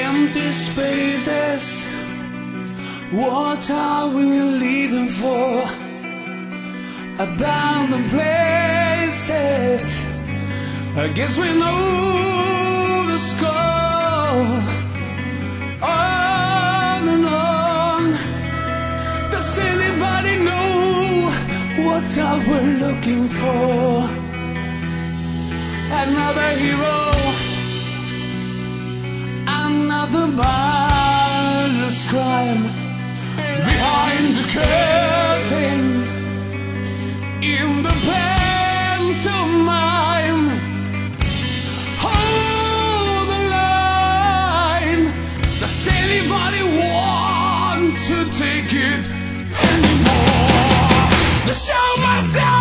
empty spaces. What are we leaving for? Abandoned places. I guess we know the score. On and on. Does anybody know what are we looking for? Another hero, another mindless crime behind the curtain in the pantomime. Hold the line. Does anybody want to take it anymore? The show must go.